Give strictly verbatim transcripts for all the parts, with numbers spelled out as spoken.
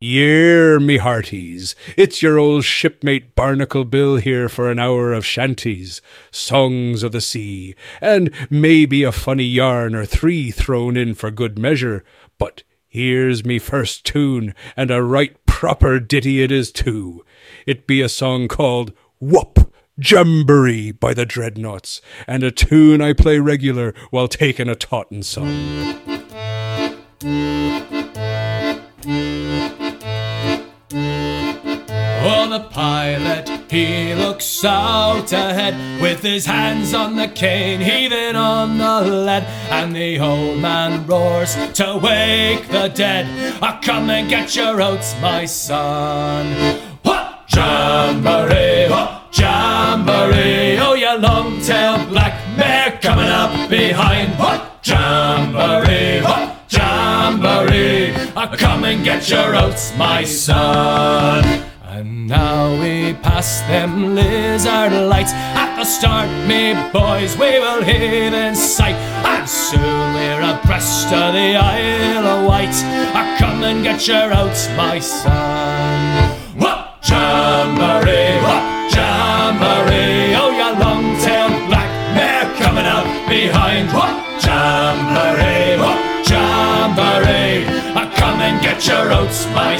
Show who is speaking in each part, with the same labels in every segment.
Speaker 1: Year, me hearties, it's your old shipmate Barnacle Bill here for an hour of shanties, songs of the sea, and maybe a funny yarn or three thrown in for good measure. But here's me first tune, and a right proper ditty it is too. It be a song called Whoop Jamboree by the Dreadnoughts, and a tune I play regular while taking a tottin' song.
Speaker 2: Oh, the pilot, he looks out ahead, with his hands on the cane, heaving on the lead, and the old man roars to wake the dead. Ah, come and get your oats, my son. What? Jamboree, what? Jamboree, oh, you long-tailed black mare coming up behind. What? Jamboree, what? Jamboree, ah, come and get your oats, my son. And now we pass them lizard lights. At the start, me boys, we will heave in sight, and soon we're abreast of the Isle of Wight. Ah, come and get your oats, my son. What? Jamboree, what? Jamboree, oh, you long-tailed black mare coming up behind. What? Jamboree, what? Jamboree, ah, come and get your oats, my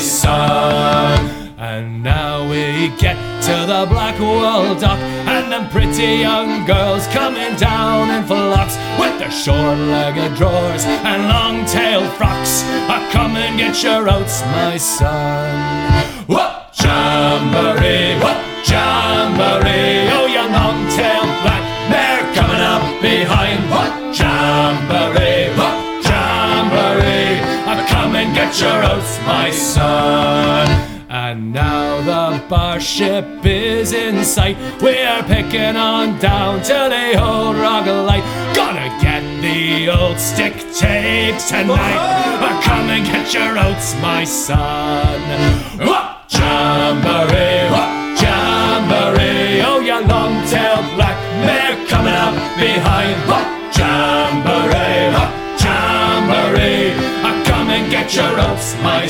Speaker 2: son. And now we get to the Blackwall dock, and them pretty young girls coming down in flocks, with their short-legged drawers and long-tailed frocks. Ah, come and get your oats, my son. What? Jamboree, what? Jamboree, oh, you long-tailed black mare coming up behind. What? Jamboree, what? Jamboree, ah, come and get your oats, my son. And now the bar ship is in sight, we're picking on down to the old Rock Light. Gonna get the old stick tape tonight. Oh, come and get your oats, my son. What? Jamboree, what? Jamboree, oh, you long-tailed black mare coming up behind. What? Jamboree, what? Jamboree, ah, come and get your oats, my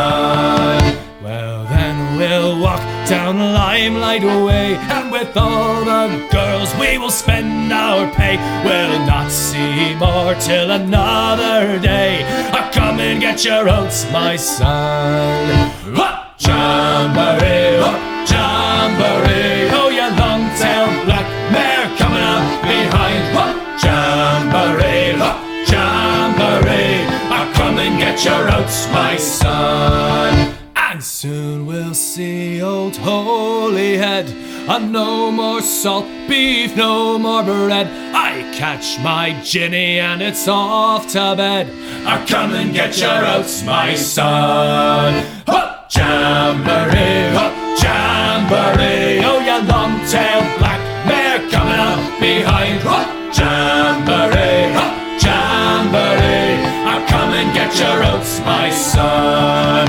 Speaker 2: son. Well, then we'll walk down Limelight Way, and with all the girls we will spend our pay. We'll not see more till another day. Ah, come and get your oats, my son. What? Jamboree, what? Jamboree, oh, you long-tailed black mare coming up behind. What? Jamboree, what? Jamboree, ah, come and get your oats, my son. And soon we'll see old Holyhead, and no more salt beef, no more bread. I catch my ginny and it's off to bed. Ah, come and get your oats, my son. What? Jamboree, what? Jamboree, oh, you long-tailed black mare coming up behind. What? Jamboree, what? Jamboree, ah, come and get your oats, my son.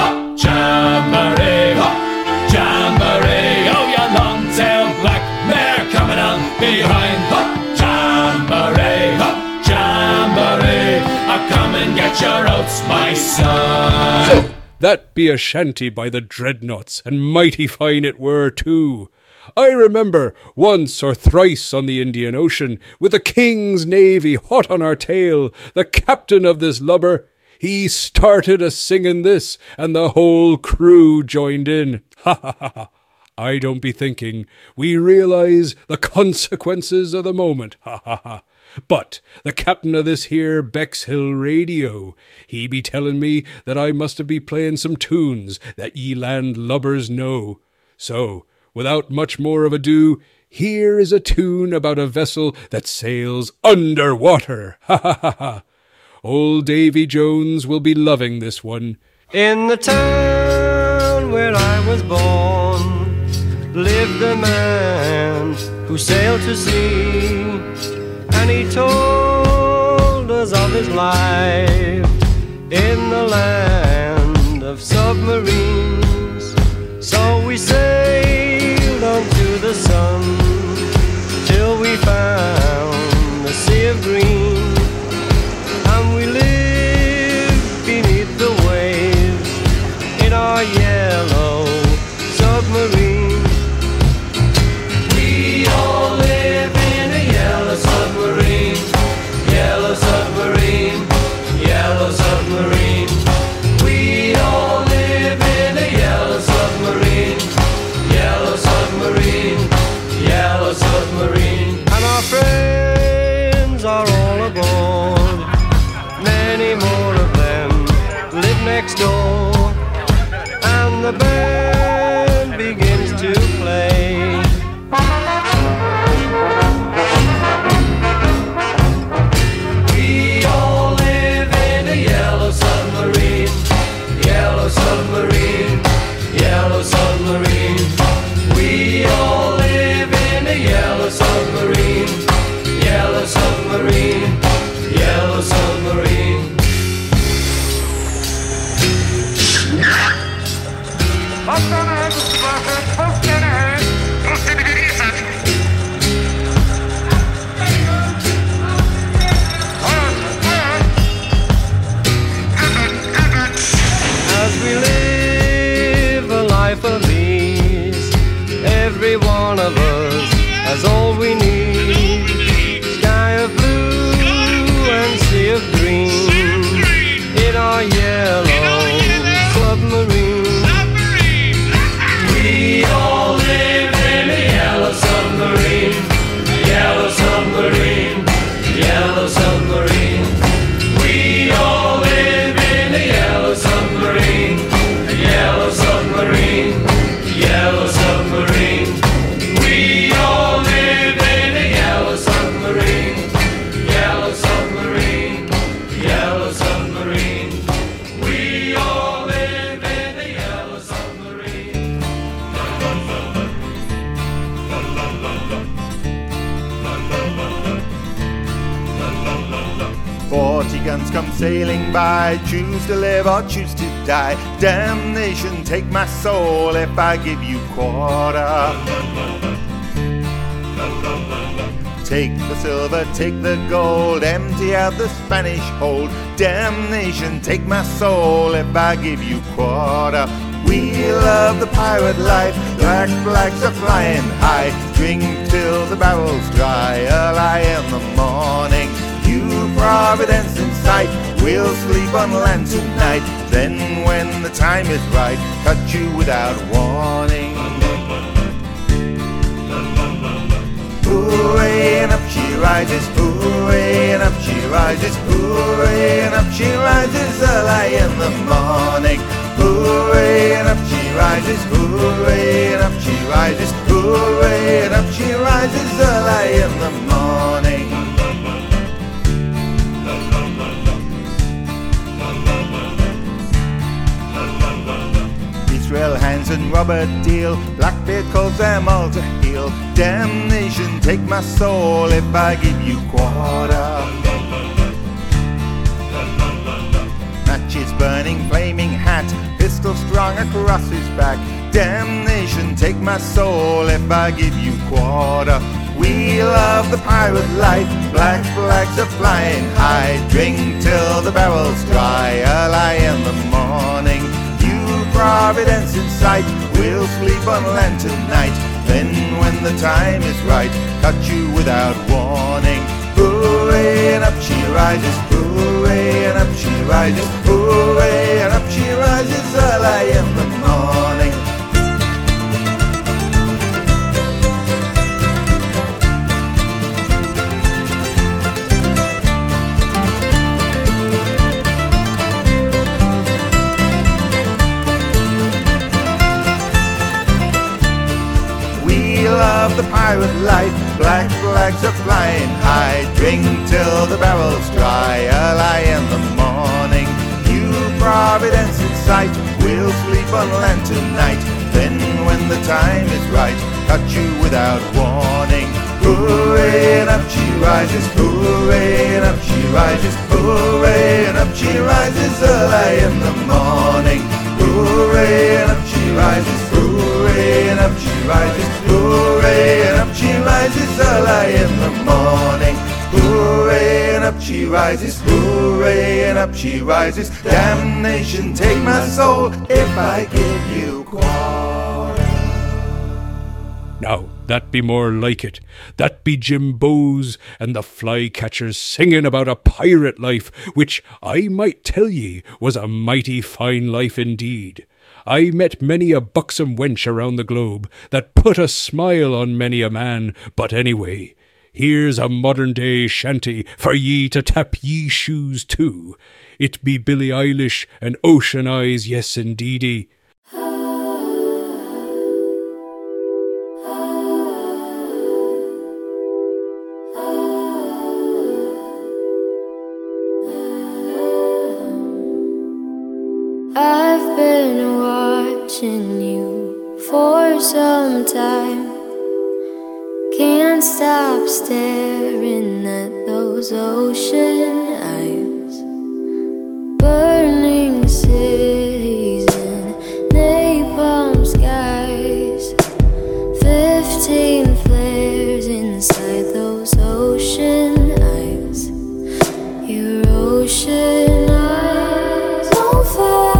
Speaker 2: Jamboree, oh, jamboree, oh, you long-tailed black mare coming up behind. Oh, jamboree, oh, jamboree, ah, come and get your oats, my son.
Speaker 1: So, that be a shanty by the Dreadnoughts, and mighty fine it were too. I remember once or thrice on the Indian Ocean, with the King's Navy hot on our tail, the captain of this lubber, he started a singing this, and the whole crew joined in. Ha ha ha ha. I don't be thinking we realise the consequences of the moment. Ha ha ha. But the captain of this here Bexhill radio, he be telling me that I must be playing some tunes that ye land lubbers know. So, without much more of ado, here is a tune about a vessel that sails under water. Ha ha ha ha. Old Davy Jones will be loving this one.
Speaker 3: In the town where I was born lived a man who sailed to sea, and he told us of his life in the land of submarines. So we sailed on to the sun till we found the sea of green. We live beneath the waves in our next door, and the band begins to play. We all live in a yellow submarine, yellow submarine, yellow submarine. We all live in a yellow submarine, yellow submarine, yellow submarine. As we live a life of ease, every one of us has all we need. Sky of blue and sea of green in our yellow submarine. We all live in a yellow submarine, yellow submarine, yellow submarine. We all live in a yellow submarine, yellow submarine, yellow submarine. We all live in a yellow submarine, yellow submarine, yellow submarine. We all live in a yellow submarine.
Speaker 4: Forty guns come sailing by, choose to live or choose to die. Damnation, take my soul if I give you quarter. Take the silver, take the gold, empty out the Spanish hold. Damnation, take my soul if I give you quarter. We love the pirate life, black flags are flying high. Drink till the barrel's dry, early in the morning. You Providence in sight, we'll sleep on land tonight. Then when the time is right, cut you without warning. Hooray, and up she rises, hooray, and up she rises, hooray, and up she rises early in the morning. Hooray, and up she rises, hooray, and up she rises, hooray, and up she rises early in the morning. Israel Hands and Robert Deal, Blackbeard calls them all to heel. Damnation, take my soul if I give you quarter. Matches burning, flaming hat, pistol strung across his back. Damnation, take my soul if I give you quarter. We love the pirate life, black flags are flying high. Drink till the barrel's dry, early in the morning. You Providence in sight, we'll sleep on land tonight. Then when the time is right, cut you without warning. Hooray, and up she rises, hooray, and up she rises, hooray, and up she rises early in the morning. Love the pirate life, black flags are flying high. Drink till the barrel's dry, early in the morning. You Providence in sight, we'll sleep on land tonight. Then when the time is right, cut you without warning. Hooray, and up she rises, hooray, and up she rises, hooray, and up she rises early in the morning. Hooray, and up she rises, hooray, and up she rises, hooray, and up she rises early in the morning. Hooray, and up she rises, hooray, and up she rises. Damnation, take my soul if I give you quarter.
Speaker 1: Now, that be more like it. That be Jim Bowes and the Flycatchers singing about a pirate life, which I might tell ye was a mighty fine life indeed. I met many a buxom wench around the globe that put a smile on many a man, but anyway, Here's a modern-day shanty for ye to tap ye shoes to. It be Billie Eilish and Ocean Eyes, yes indeedy.
Speaker 5: I've been watching you for some time. Can't stop staring at those ocean eyes. Burning cities and napalm skies. Fifteen flares inside those ocean eyes. Your ocean eyes on fire.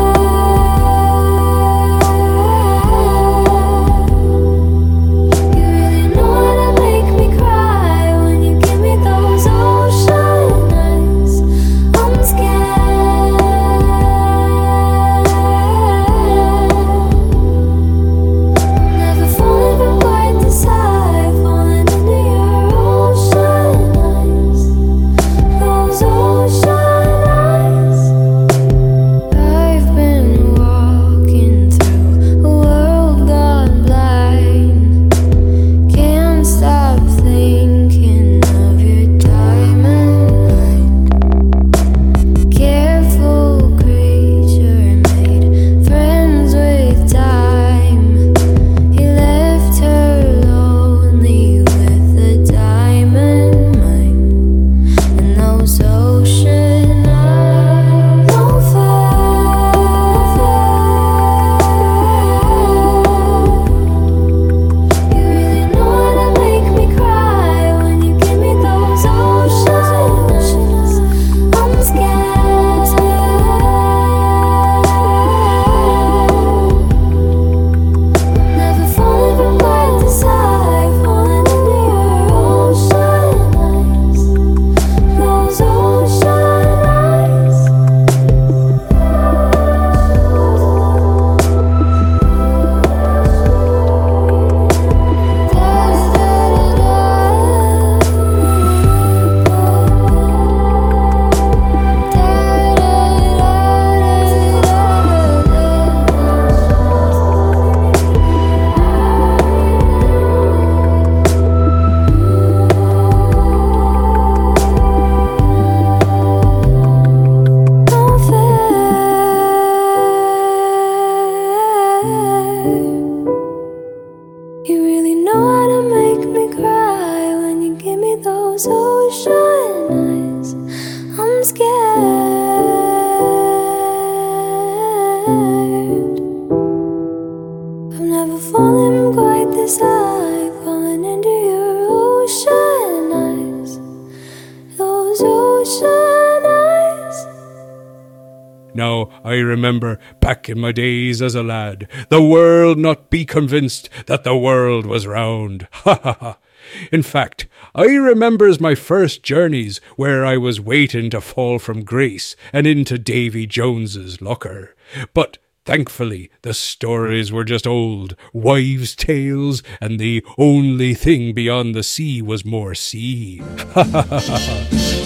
Speaker 1: Now I remember back in my days as a lad, the world not be convinced that the world was round. Ha ha ha. In fact, I remembers my first journeys where I was waiting to fall from grace and into Davy Jones's locker. But thankfully, the stories were just old wives' tales, and the only thing beyond the sea was more sea. Ha ha ha ha.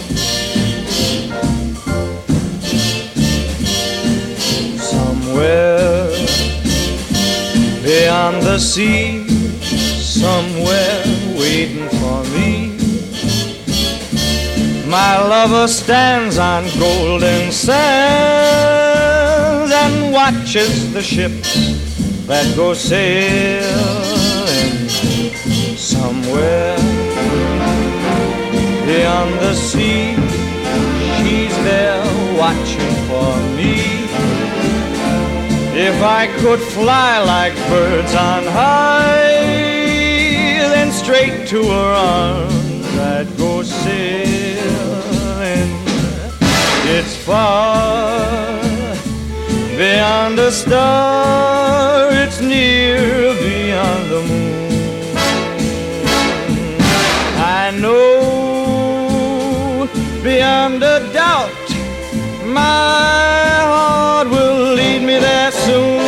Speaker 3: Somewhere beyond the sea, somewhere waiting for me, my lover stands on golden sands and watches the ships that go sailing. Somewhere beyond the sea, she's there watching for me. If I could fly like birds on high, then straight to her arms I'd go sailing. It's far beyond a star, it's near beyond the moon. I know beyond a doubt my heart will lead me there soon.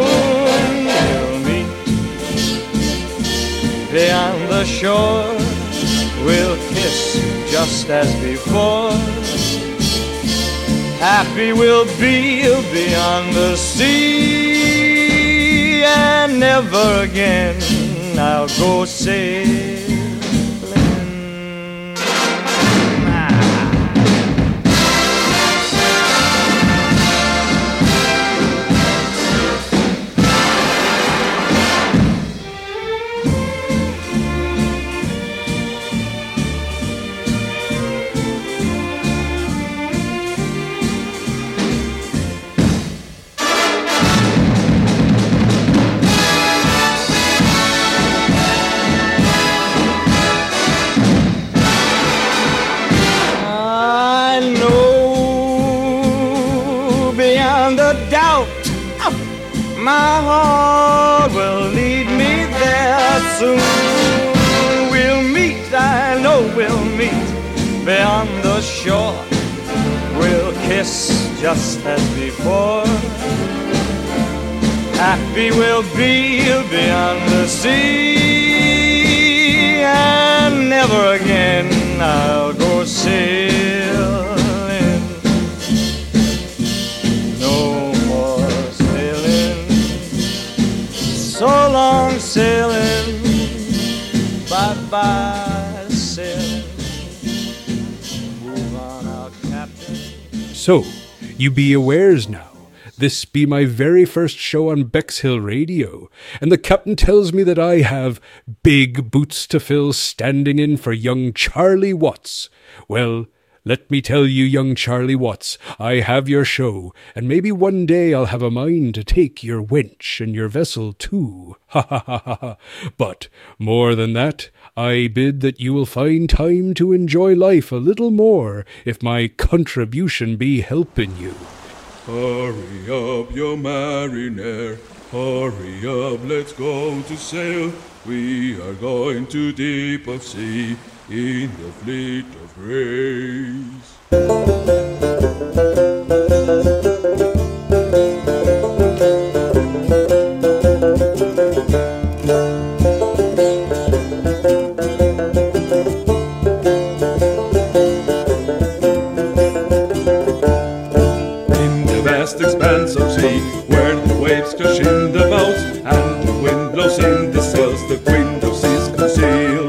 Speaker 3: We'll meet beyond the shore, just as before. Happy we'll be beyond the sea, and never again I'll go sailing. My heart will lead me there soon. We'll meet, I know we'll meet beyond the shore. We'll kiss just as before. Happy we'll be beyond the sea, and never again I'll go sailing. So long sailing, bye-bye sailing. Move on out, Captain.
Speaker 1: So, you be awares now. This be my very first show on Bexhill Radio, and the captain tells me that I have big boots to fill standing in for young Charlie Watts. Well, let me tell you, young Charlie Watts, I have your show, and maybe one day I'll have a mind to take your wench and your vessel too. Ha ha ha ha ha. But more than that, I bid that you will find time to enjoy life a little more if my contribution be helping you.
Speaker 6: Hurry up, you mariner, hurry up, let's go to sail. We are going to deep of sea in the fleet of grace. In the vast expanse of sea, where the waves crash in the boats, and the wind blows in the sails, the wind of seas concealed.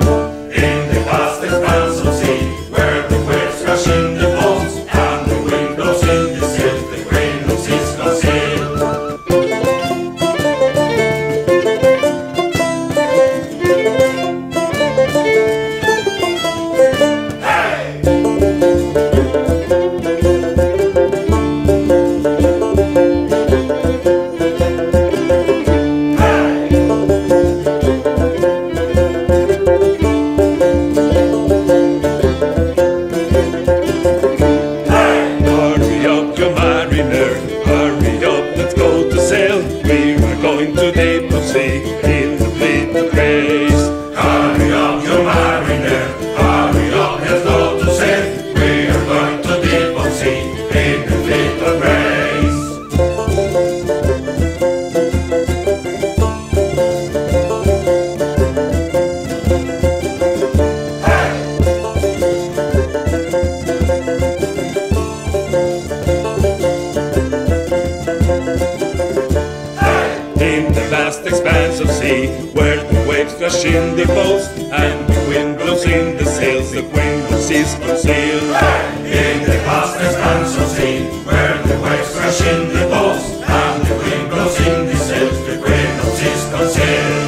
Speaker 6: In the boats, and the wind blows in the sails, the wind of seas concealed. In the vast expanse of sea, where the waves crash in the boats, and the wind blows in the sails, the wind of seas concealed.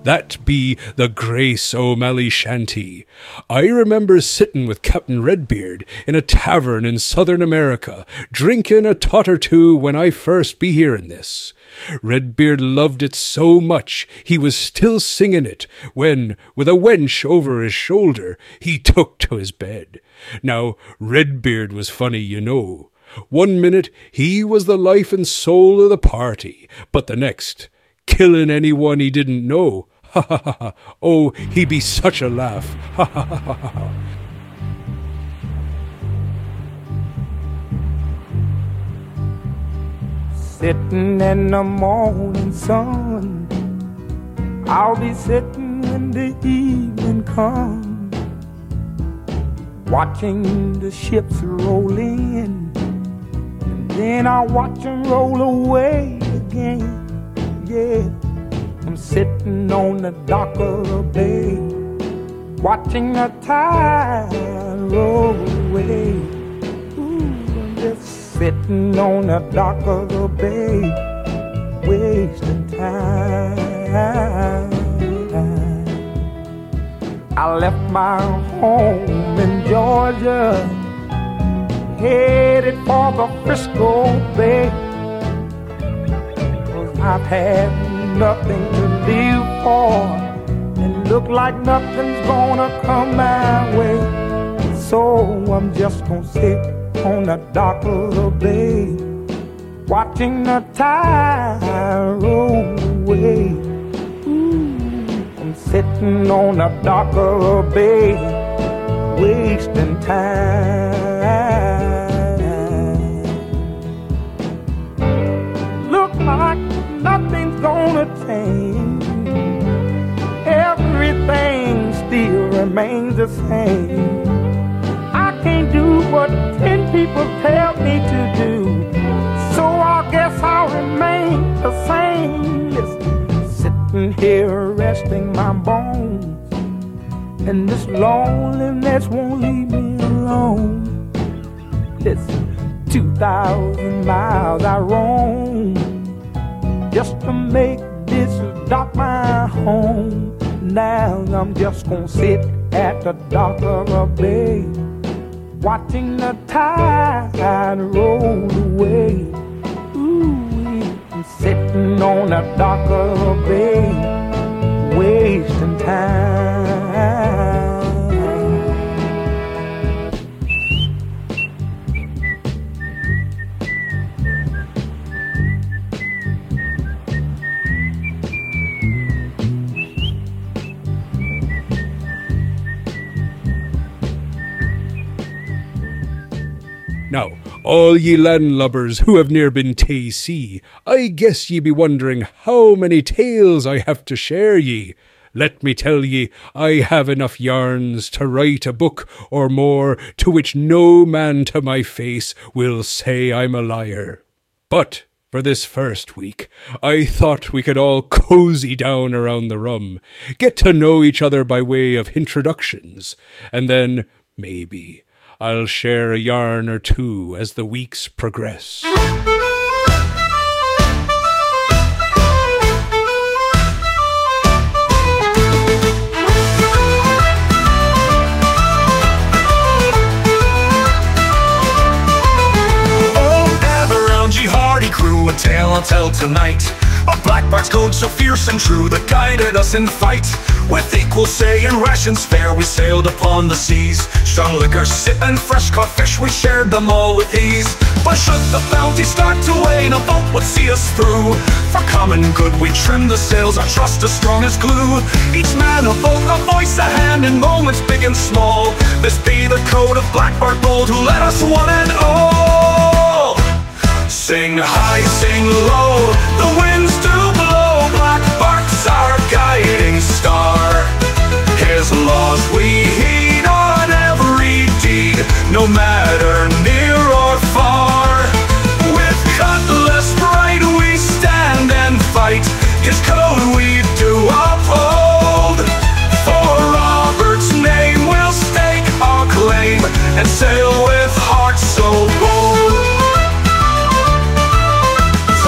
Speaker 1: That be the Grace O'Malley shanty. I remember sittin' with Captain Redbeard in a tavern in southern America, drinking a tot or two when I first be hearing this. Redbeard loved it so much he was still singing it when, with a wench over his shoulder, he took to his bed. Now, Redbeard was funny, you know. One minute he was the life and soul of the party, but the next, killing anyone he didn't know. Ha ha ha ha! Oh, he be such a laugh! Ha ha ha ha ha!
Speaker 7: Sitting in the morning sun, I'll be sitting when the evening comes, watching the ships roll in, and then I'll watch them roll away again. Yeah, I'm sitting on the dock of the bay, watching the tide roll away. Ooh, I'm just sitting on the dock of the bay, wasting time. I left my home in Georgia, headed for the Frisco Bay, 'cause I've had nothing to live for, and look like nothing's gonna come my way. So I'm just gonna sit on the dock of the bay, watching the tide roll away. Ooh, I'm sitting on the dock of the bay, wasting time. Look like nothing's gonna change, everything still remains the same. I can't do what ten people tell me to do, so I guess I'll remain the same. Listen, sitting here resting my bones, and this loneliness won't leave me alone. Listen, two thousand miles I roam just to make this dock my home. Now I'm just gonna sit at the dock of a bay, watching the tide roll away. Ooh, I'm sitting on the dock of a bay, wasting time.
Speaker 1: Now, all ye landlubbers who have ne'er been tae sea, I guess ye be wondering how many tales I have to share ye. Let me tell ye, I have enough yarns to write a book or more, to which no man to my face will say I'm a liar. But for this first week, I thought we could all cozy down around the rum, get to know each other by way of introductions, and then, maybe, I'll share a yarn or two as the weeks progress.
Speaker 8: Crew, a tale I'll tell tonight, of Black Bart's code so fierce and true that guided us in fight. With equal say and rations fair we sailed upon the seas, strong liquor, sip and fresh caught fish, we shared them all with ease. But should the bounty start to wane, a boat would see us through. For common good we trimmed the sails, our trust as strong as glue. Each man a boat, a voice, a hand in moments big and small. This be the code of Black Bart bold, who led us one and all. Sing high, sing low, the winds do blow, Black Bart's our guiding star. His laws we heed on every deed, no matter near or far. With cutlass bright we stand and fight, his code we do uphold. For Robert's name we'll stake our claim, and sail with hearts so bold.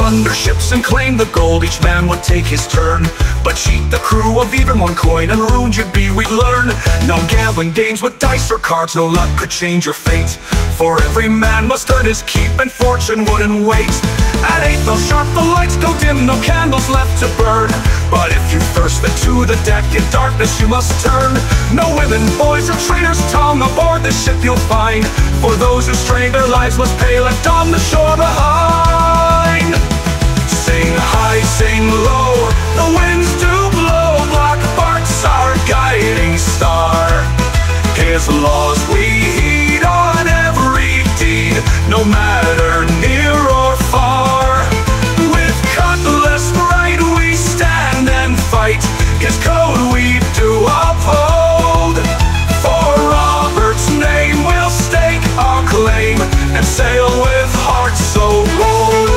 Speaker 8: plunder ships and claim the gold. Each man would take his turn, but cheat the crew of even one coin, and ruined you'd be, we'd learn. No gambling games with dice or cards, no luck could change your fate. For every man must earn his keep, and fortune wouldn't wait. At eight bells sharp the lights go dim, no candles left to burn. But if you thirst then to the deck, in darkness you must turn. No women, boys, or traitors tongue aboard this ship you'll find. For those who stray their lives must pay, left on the shore behind. Sing high, sing low, the winds do blow. Black Bart's our guiding star. His laws we heed on every deed, no matter near or far. With cutlass right we stand and fight, his code we do uphold. For Robert's name we'll stake our claim, and sail with hearts so bold.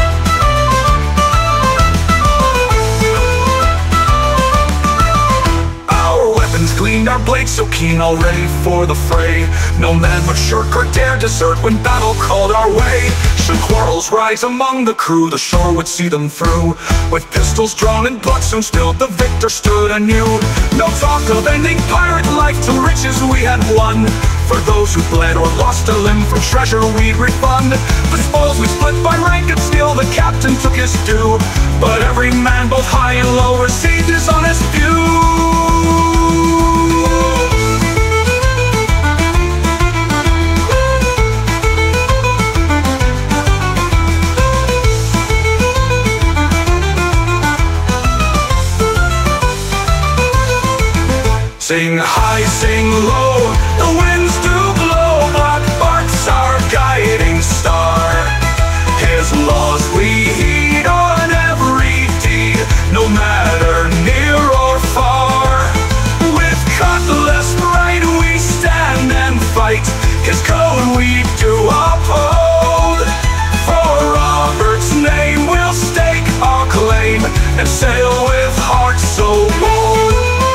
Speaker 8: Gleaned our blades so keen, all ready for the fray. No man would shirk or dare desert when battle called our way. Should quarrels rise among the crew, the shore would see them through. With pistols drawn and blood soon spilled, the victor stood anew. No talk of ending pirate life till riches we had won. For those who bled or lost a limb, from treasure we'd refund. The spoils we split by rank, and still the captain took his due. But every man, both high and low, received his honest due. Sing high, sing low, the winds do blow. Black Bart's our guiding star. His laws we heed on every deed, no matter near or far. With cutlass right we stand and fight, his code we do uphold. For Robert's name we'll stake our claim, and sail with hearts so bold.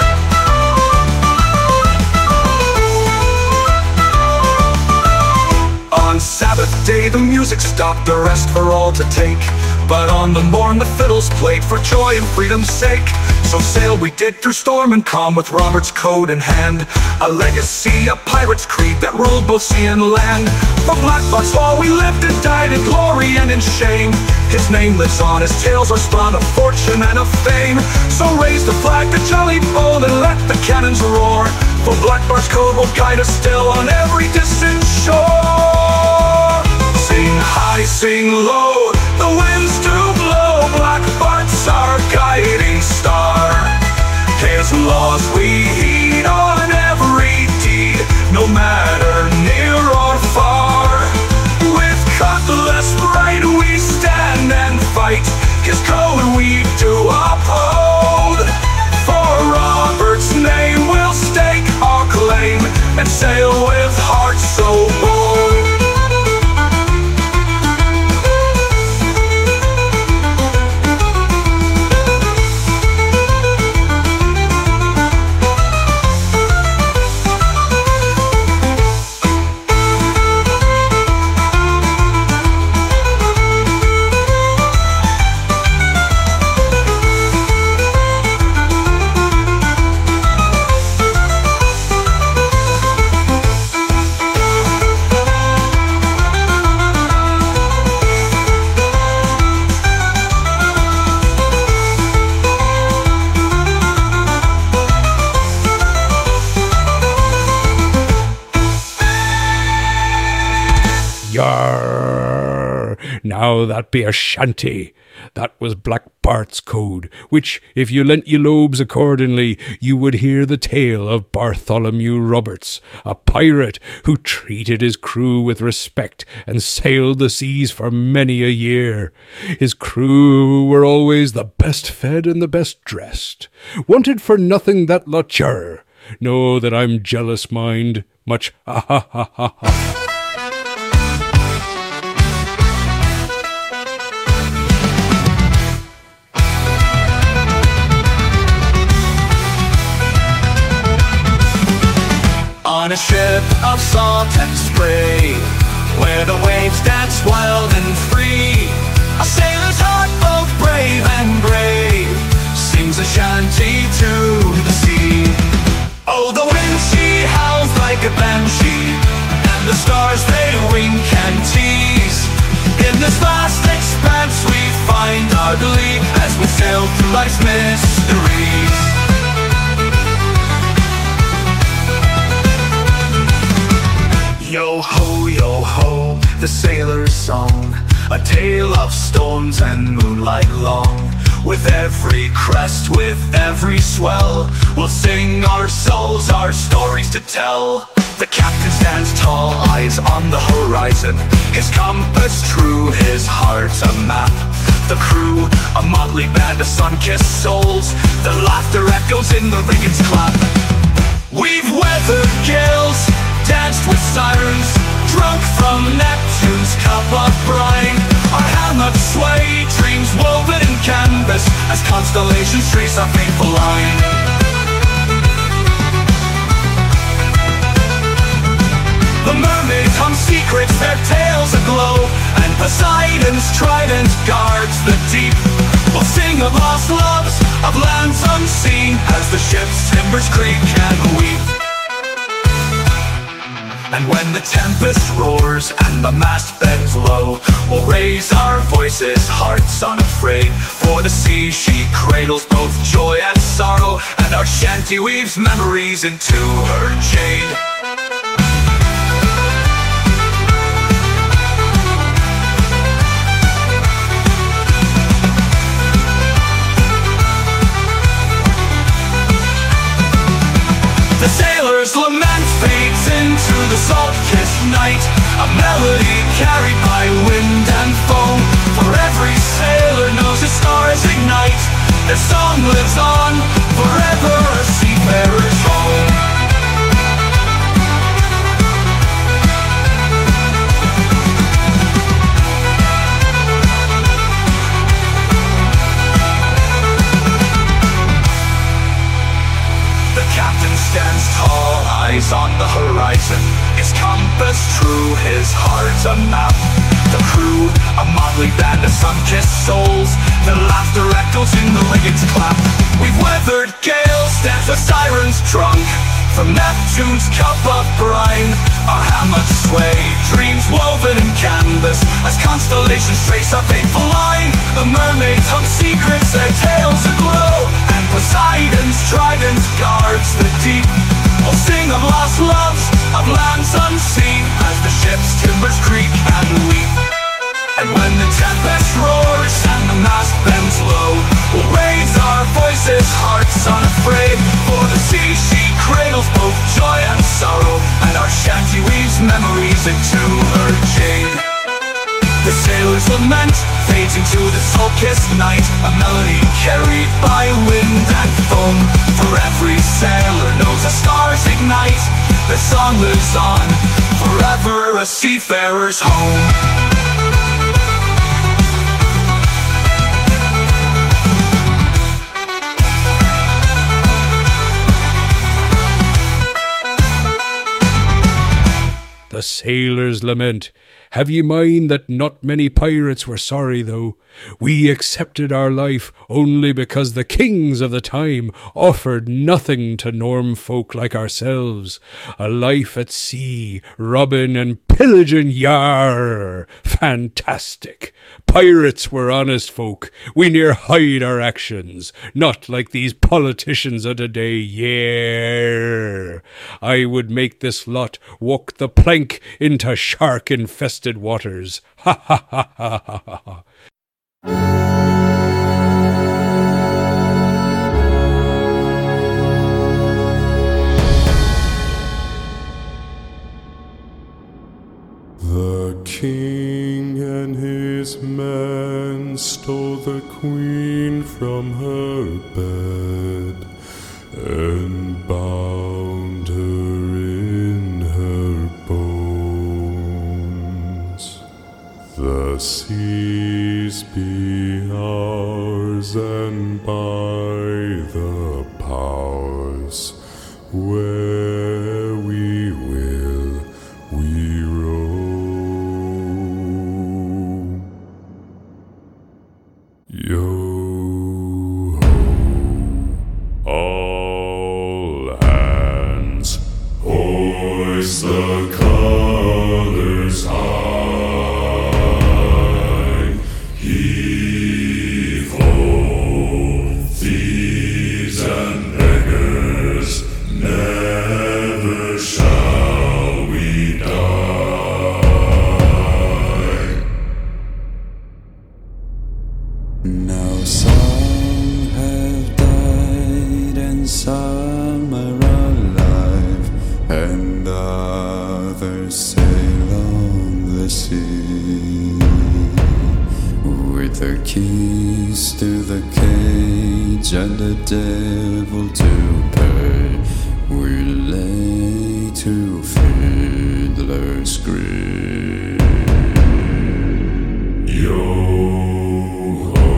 Speaker 8: On Sabbath day the music stopped, the rest for all to take. But on the morn the fiddles played for joy and freedom's sake. So sail we did through storm and calm, with Robert's code in hand. A legacy, a pirate's creed that ruled both sea and land. For Black Bart's fall we lived and died in glory and in shame. His name lives on, his tales are spun of fortune and of fame. So raise the flag, the jolly bold, and let the cannons roar. For Black Bart's code will guide us still on every distant shore. Sing high, sing low, the winds do blow. Black Bart's our guiding star. His laws we heed on every deed, no matter near or far. With cutlass right we stand and fight, his code we do uphold. For Robert's name we'll stake our claim, and sail with hearts so bold.
Speaker 1: Yarr! Now that be a shanty. That was Black Bart's code, which, if you lent your lobes accordingly, you would hear the tale of Bartholomew Roberts, a pirate who treated his crew with respect and sailed the seas for many a year. His crew were always the best fed and the best dressed, wanted for nothing that luchur. Know that I'm jealous, mind, much ha ha ha ha ha.
Speaker 8: On a ship of salt and spray, where the waves dance wild and free, a sailor's heart sail through life's mysteries. Yo ho, yo ho, the sailor's song, a tale of storms and moonlight long. With every crest, with every swell, we'll sing our souls, our stories to tell. The captain stands tall, eyes on the horizon, his compass true, his heart a map. The crew, a motley band of sun-kissed souls, the laughter echoes in the riging's clap. We've weathered gales, danced with sirens, drunk from Neptune's cup of brine. Our hammocks sway, dreams woven in canvas, as constellations trace our fateful line. The mermaids hum secrets, their tails aglow, and Poseidon's trident guards the deep. We'll sing of lost loves, of lands unseen, as the ship's timbers creak and weep. And when the tempest roars and the mast bends low, we'll raise our voices, hearts unafraid, for the sea she cradles both joy and sorrow, and our shanty weaves memories into her jade. The sailor's lament fades into the salt-kissed night, a melody carried by wind and foam. For every sailor knows the stars ignite, their song lives on, forever a seafarer's home. The captain stands tall, eyes on the horizon, his compass true, his heart a map. The crew, a motley band of sun-kissed souls, the laughter echoes in the light's clap. We've weathered gales, danced with sirens drunk, from Neptune's cup of brine. Our hammocks sway, dreams woven in canvas, as constellations trace our fateful line. The mermaids hum secrets, their tails aglow, and Poseidon's trident guards the deep. We'll sing of lost loves, of lands unseen, as the ship's timbers creak and weep. And when the tempest roars and the mast bends low, we'll raise our voices, hearts unafraid, for the sea she cradles both joy and sorrow, and our shanty weaves memories into her jade. The sailor's lament fades into the soul-kissed night, a melody carried by wind and foam. For every sailor knows the stars ignite, the song lives on, forever a seafarer's home.
Speaker 1: The sailor's lament. Have ye mind that not many pirates were sorry, though? We accepted our life only because the kings of the time offered nothing to norm folk like ourselves. A life at sea, robbing and pillaging, yar! Fantastic! Pirates were honest folk. We near hide our actions, not like these politicians of today, yeah. I would make this lot walk the plank into shark-infested waters. Ha ha ha ha ha ha.
Speaker 9: The king and his men stole the queen from her bed and bound her in her bones. The seas be ours, and by the powers where we will we roam. Yo ho, all hands, hoist the colors high, heave ho. Now some have died and some are alive, and others sail on the sea with their keys to the cage and the devil to pay. We lay to Fiddler's Grave. Yo-ho,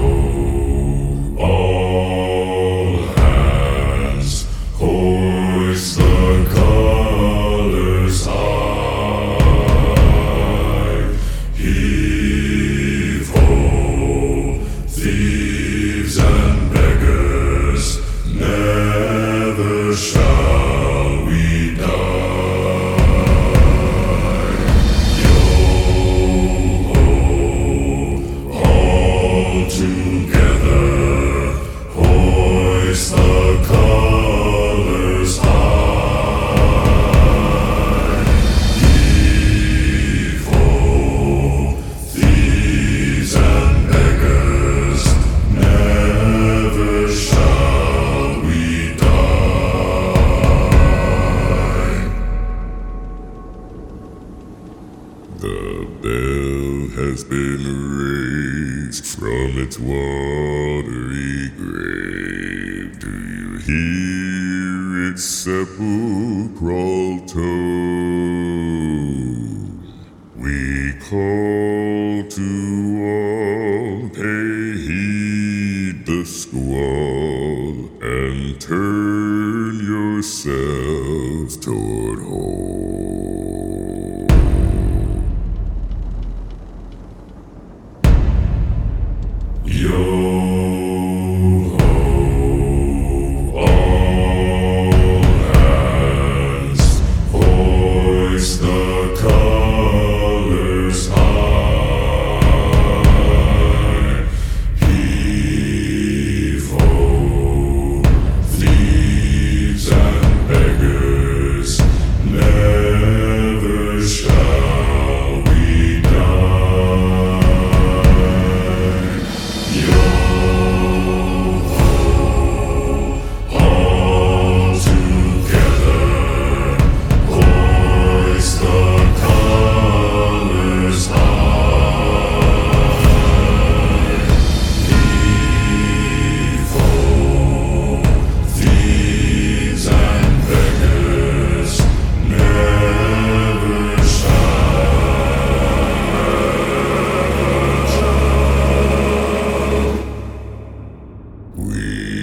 Speaker 9: all hands, hoist the colors high. Heave-ho, thieves and beggars, never shall we die. Yo-ho, all together, hoist the colors high. Heave-ho, thieves and beggars, never shall we die. The bell has been raised from its watery grave. Do you hear its sepulchral tone? We call to all, pay heed the squall, and turn yourselves toward home. Yo-ho, all hands, hoist the colors high. Heave-ho, thieves and beggars, never shall we die. Yo-ho, all together, hoist the colors high. Heave-ho, thieves and beggars, never shall we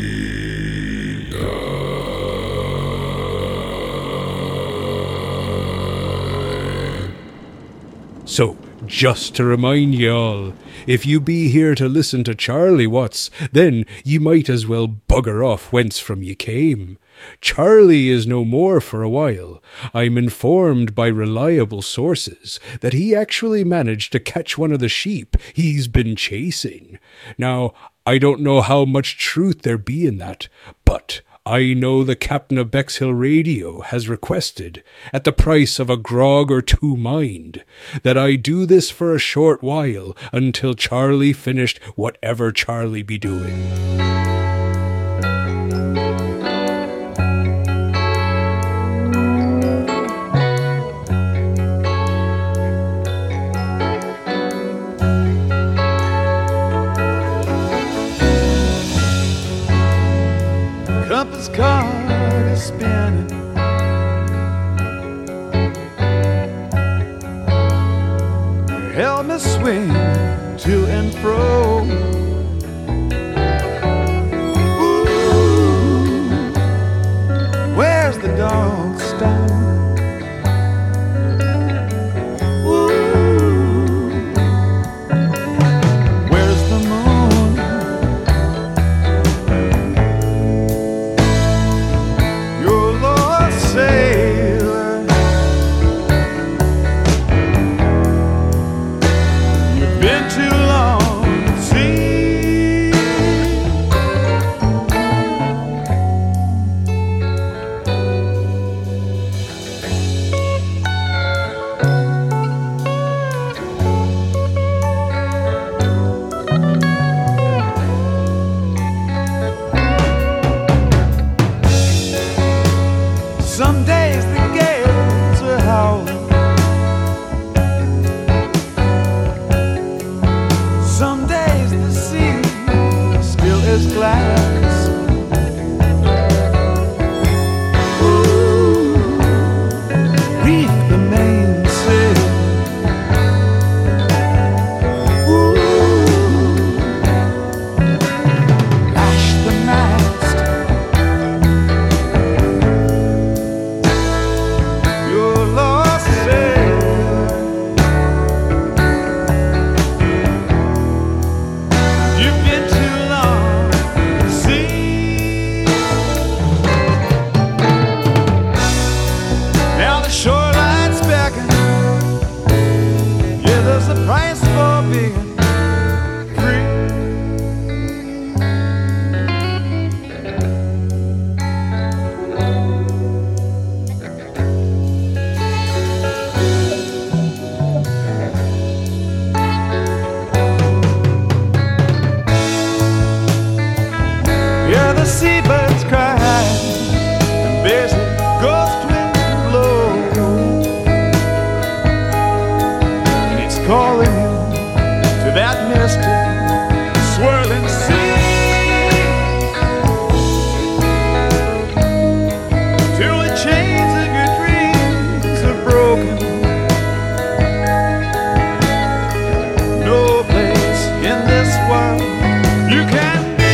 Speaker 9: die.
Speaker 1: So, just to remind y'all, if you be here to listen to Charlie Watts, then ye might as well bugger off whence from ye came. Charlie is no more for a while. I'm informed by reliable sources that he actually managed to catch one of the sheep he's been chasing. Now, I don't know how much truth there be in that, but I know the captain of Bexhill Radio has requested, at the price of a grog or two mind, that I do this for a short while until Charlie finished whatever Charlie be doing.
Speaker 10: Compass card is spinning, helmet swing to and fro. Ooh, where's the dog stone? Ooh, where's the moon? Your lost sailor, you've been too long glass. Ooh, reef the mainsail. Ooh, lash the mast. You're lost sailor. You've been too long at sea. Now the shoreline's beckon. Yeah, there's a price for being free. Yeah, the seabirds cry and there's a ghost wind blow, and it's calling you to that misty swirling sea, till the chains of your dreams are broken. No place in this world you can be.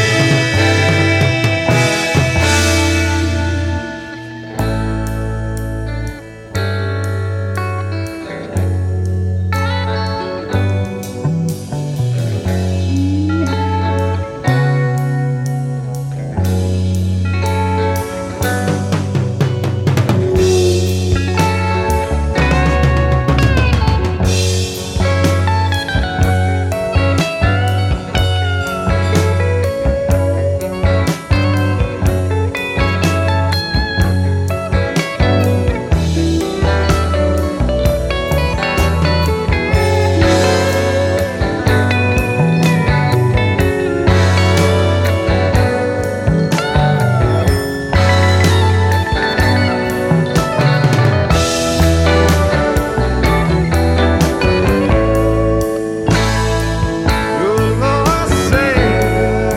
Speaker 10: You're lost sailor.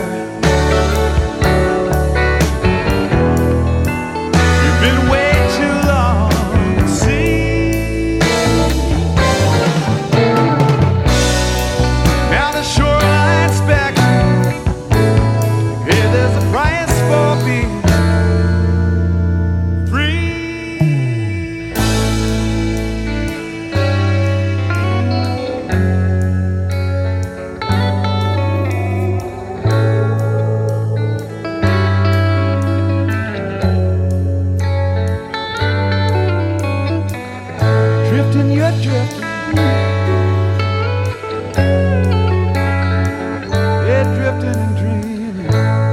Speaker 10: You've been way too long at sea. Now the shoreline's back. Hey, there's a price for being free. Drifting, you're drifting. Yeah, drifting and dreaming.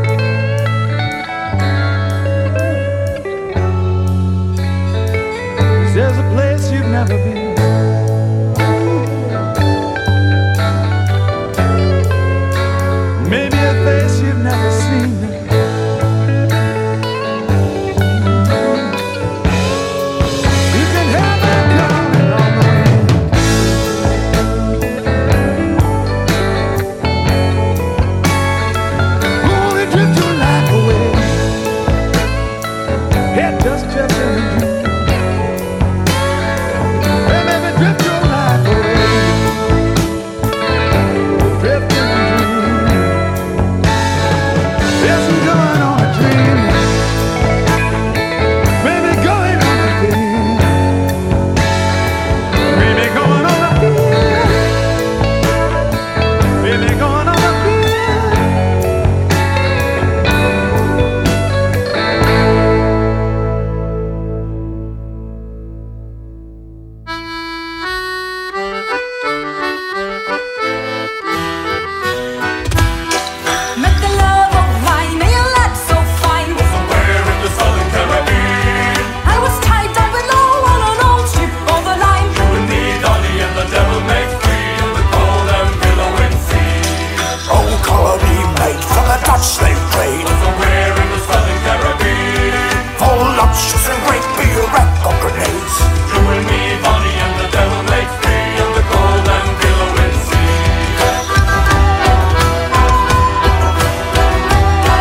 Speaker 10: There's a place you've never been. Maybe a face you've never seen. You can have it coming on the wind. Only drift your life away. Head just drifting and dreaming. Hey, baby, drift your life away. Drifting and dreaming. Yes, I'm going on a dream. Baby, going on a dream. Baby, going on a dream. Baby, going on a dream.
Speaker 11: Met the love of wine, a lad so fine.
Speaker 6: Somewhere in the southern Caribbean,
Speaker 11: I was tied down below on an old ship of the line.
Speaker 6: you and me, Donny, and the devil make free in the cold and billowing sea.
Speaker 8: Old colony made from the Dutch slave trade.
Speaker 6: Somewhere in the southern Caribbean,
Speaker 8: Full lunches and great beer and grenades.
Speaker 6: you and me, Donny, and the devil make free in the cold and billowing sea.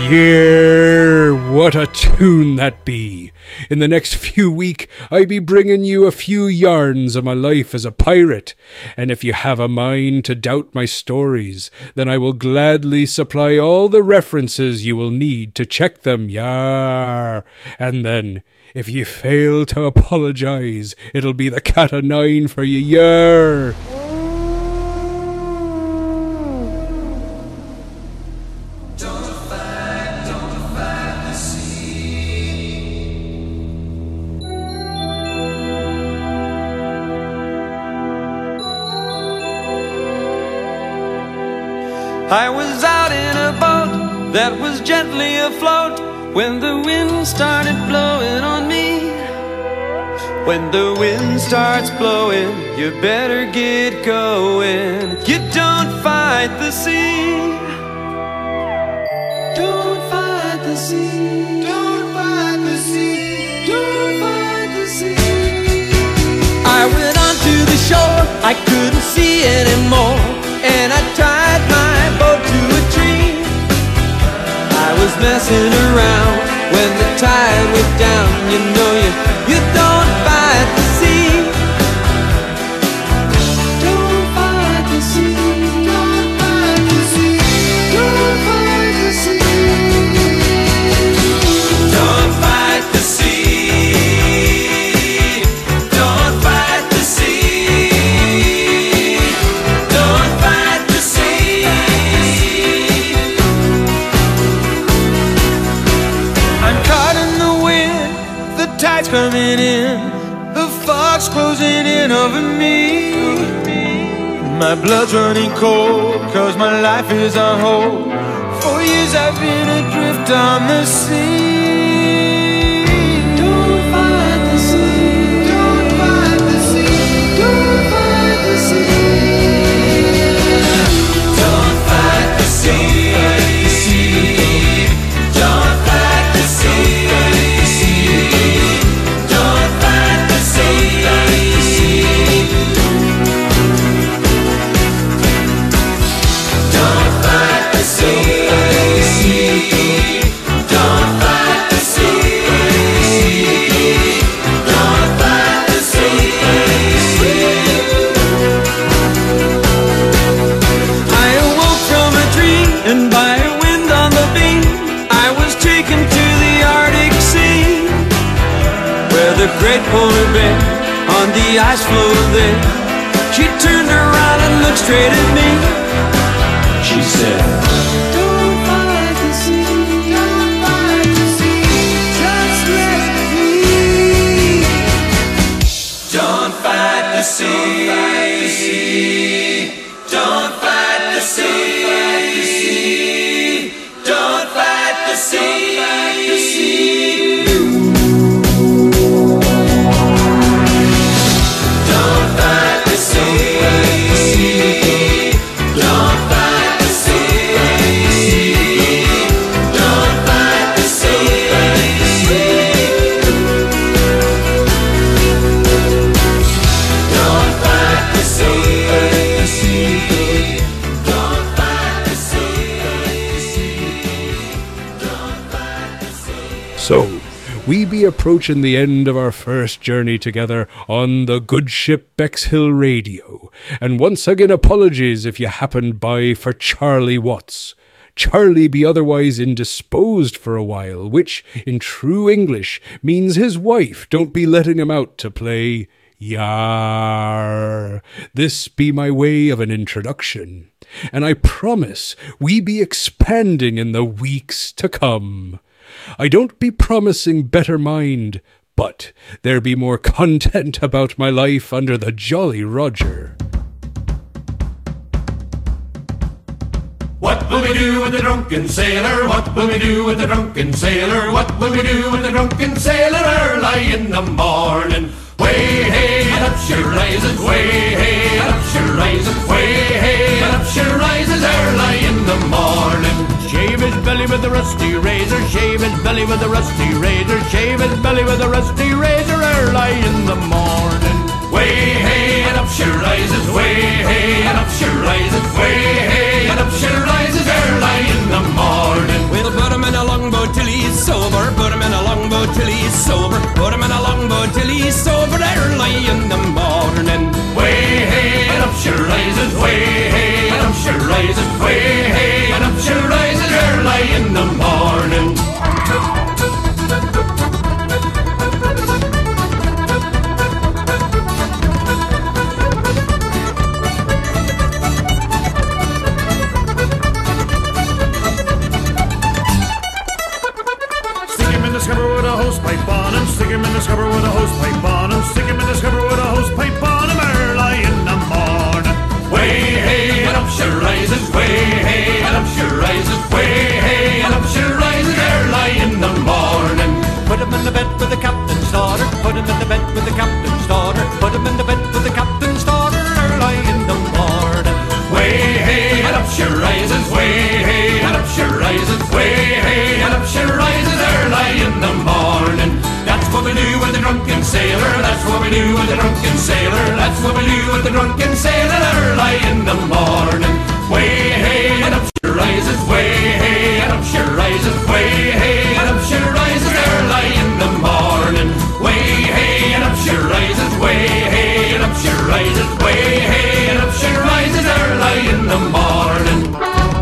Speaker 1: Yeah, what a tune that be. In the next few week, I be bringing you a few yarns of my life as a pirate, and if you have a mind to doubt my stories, then I will gladly supply all the references you will need to check them, yar. And then, if you fail to apologize, it'll be the cat o' nine for you, yar.
Speaker 3: I was out in a boat that was gently afloat when the wind started blowing on me. When the wind starts blowing, you better get going. You don't fight the sea. Don't fight the sea. Don't fight the sea. Don't fight the sea. I went onto the shore, I couldn't see anymore, and I tied my boat to a tree. I was messing around when the tide went down. You know you, you don't fight the sea. Don't fight the sea. Don't fight the sea. Don't fight the sea. Don't fight the sea. Don't fight the sea. Don't fight the sea. I'm caught in the wind, the tide's coming in, the fog's closing in over me. My blood's running cold, cause my life is on hold. For years I've been adrift on the sea. Don't fight the sea. Don't fight the sea. Don't fight the sea. Don't fight the sea. Don't fight the sea. Don't fight the sea. Don't fight the sea. Don't fight the sea. Don't fight the sea. I awoke from a dream, and by a wind on the beam, I was taken to the Arctic Sea, where the great polar bear on the ice floe there. She turned around and looked straight at me. She said, don't fight the sea, don't fight the sea, just let it be. Don't fight the sea, don't fight the sea, don't fight the sea. Don't fight the sea. Don't fight the sea. Don't fight the sea. Don't fight the sea. Don't fight the sea.
Speaker 1: So, we be approaching the end of our first journey together on the good ship Bexhill Radio, and once again apologies if you happened by for Charlie Watts. Charlie be otherwise indisposed for a while, which, in true English, means his wife don't be letting him out to play yar. This be my way of an introduction, and I promise we be expanding in the weeks to come. I don't be promising better mind, but there be more content about my life under the Jolly Roger.
Speaker 6: What will we do with the drunken sailor? What will we do with the drunken sailor? What will we do with the drunken sailor early in the morning? Way hey and up she rises, way hey and up she rises, way hey and up she rises early in the morning. Shave his belly with a rusty razor, shave his belly with a rusty razor, shave his belly with a rusty razor early in the morning. Way hey and up she rises, way hey and up she rises, way hey and up she rises early in the morning. We'll put him in a
Speaker 2: sober. Put him in a longboat till he's sober. Put him in a longboat till he's sober. Early in the morning. Way hey and up she rises. Way hey and up she rises. Way hey and up she rises. Early in the morning.
Speaker 12: Scupper with a hose pipe on him, stick him in the scupper with a hose pipe on him, stick him in the scupper with a hose pipe on him early in the morning.
Speaker 2: Way hey and up she rises, way hey and up she rises, way hey and up she rises early in the morning. Put him in the bed with the captain's daughter, put him in the bed with the captain's daughter, put him in the bed with the captain's daughter early in the morning. Way hey and up she rises, way hey and up she rises, way hey and up she rises early in the morning. That's what we do with the drunken sailor, that's what we do with the drunken sailor, that's what we do with the drunken sailor early in the morning. Way hey and up she rises, way hey and up she rises, way hey and up she rises early in the morning. Way hey and up she rises, way hey and up she rises, way hey and up she rises early in the morning.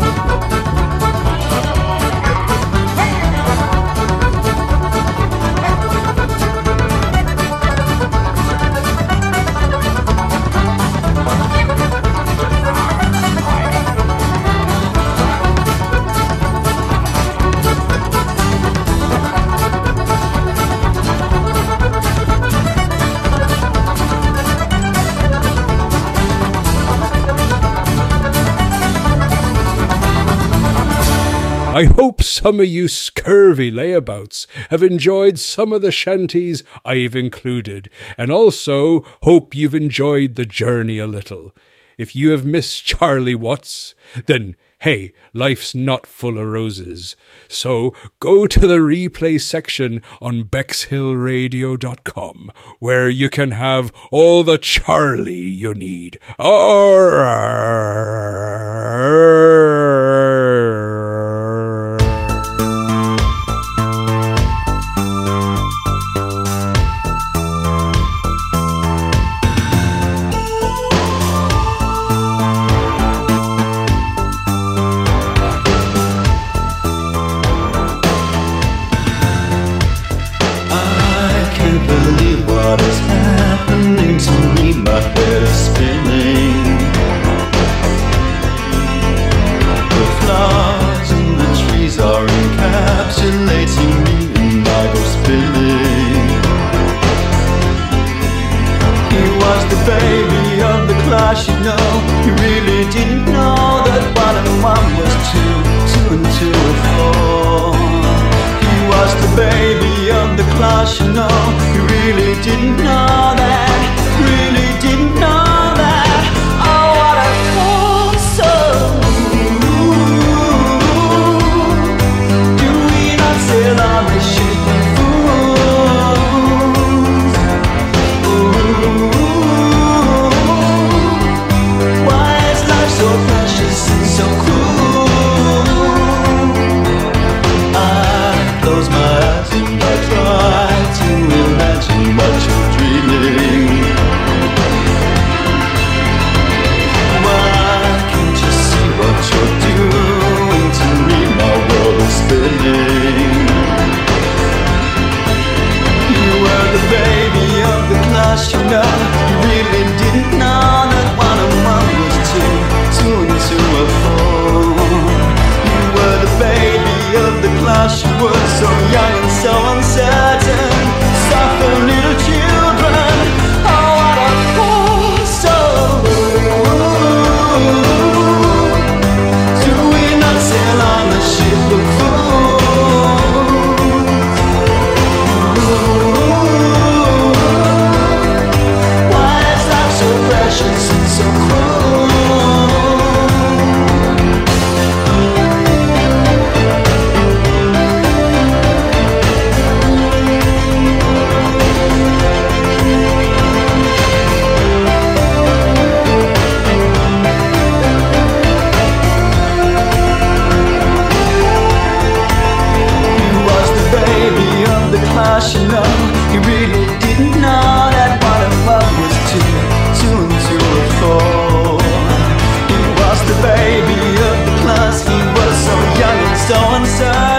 Speaker 1: I hope some of you scurvy layabouts have enjoyed some of the shanties I've included, and also hope you've enjoyed the journey a little. If you have missed Charlie Watts, then hey, life's not full of roses. So go to the replay section on bexhill radio dot com, where you can have all the Charlie you need.
Speaker 13: What is happening to me? My head is spinning. The flowers and the trees are encapsulating me, and I go spinning. He was the baby of the class, you know. He really didn't know that one and one was two, two and two are four. He was the baby of the class, you know. He really didn't know that, really didn't know that. Oh, what a fool soul. Do we not sail on the ship of fools? Ooh, why is life so precious and so cruel? I close my eyes and I try to imagine what you're dreaming. know. He really didn't know that one and one was two, two and two were four. He was the baby of the class. He was so young and so uncertain.